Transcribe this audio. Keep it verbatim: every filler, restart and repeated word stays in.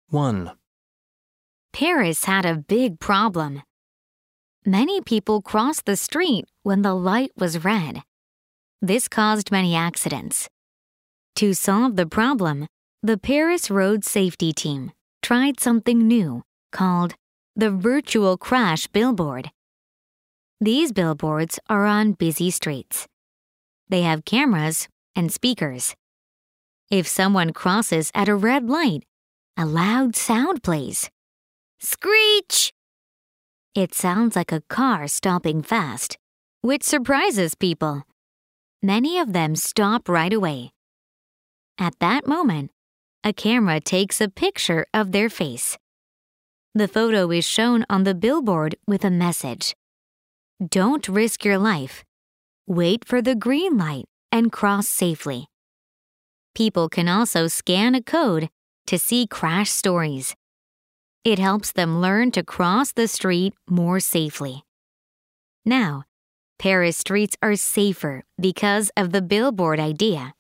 one. Paris had a big problem. Many people crossed the street when the light was red. This caused many accidents. To solve the problem, the Paris Road Safety Team tried something new called the Virtual Crash Billboard. These billboards are on busy streets. They have cameras and speakers. If someone crosses at a red light, a loud sound plays. Screech! It sounds like a car stopping fast, which surprises people. Many of them stop right away. At that moment, a camera takes a picture of their face. The photo is shown on the billboard with a message. Don't risk your life. Wait for the green light and cross safely. People can also scan a code to see crash stories. It helps them learn to cross the street more safely. Now, Paris streets are safer because of the billboard idea.